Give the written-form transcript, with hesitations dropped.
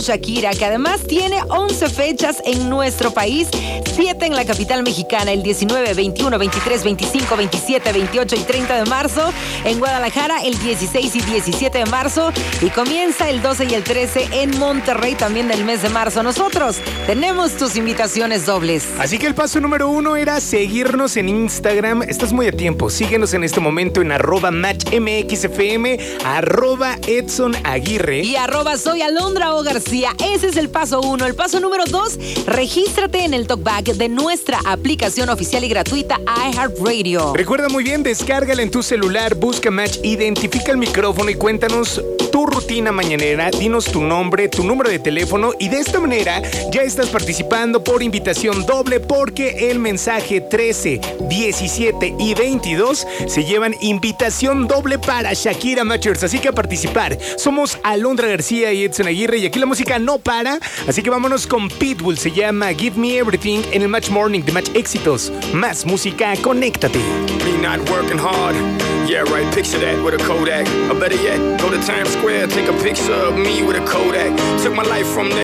Shakira, que además tiene 11 fechas en nuestro país, 7 en la capital mexicana, el 19, 21, 23, 25, 27, 28 y 30 de marzo. En Guadalajara, el 16 y 17 de marzo. Y comienza el 12 y el 13 en Monterrey, también del mes de marzo. Nosotros tenemos tus invitaciones dobles. Así que el paso número 1 era seguirnos en Instagram. Estás muy a tiempo. Síguenos en este momento en @matchmxfm, @EdsonAguirre y @soy Alondra O García. Ese es el paso 1. El paso número 2, regístrate en el talkback de nuestra aplicación oficial y gratuita iHeartRadio. Recuerda muy bien, descárgala en tu celular, busca Match, identifica el micrófono y cuéntanos tu rutina mañanera, dinos tu nombre, tu número de teléfono y de esta manera ya estás participando por invitación doble porque el mensaje 13, 17 y 22 se llevan invitación doble para Shakira Matchers, así que a participar. Somos Alondra García y Edson Aguirre y aquí la música no para, así que vámonos con Pitbull, se llama Give Me Everything en el Match Morning de Match Éxitos. Más música, conéctate. Me not working hard. Yeah, right, picture that with a Kodak. Or better yet, go to Times Square, take a picture of me with a Kodak. Took my life from the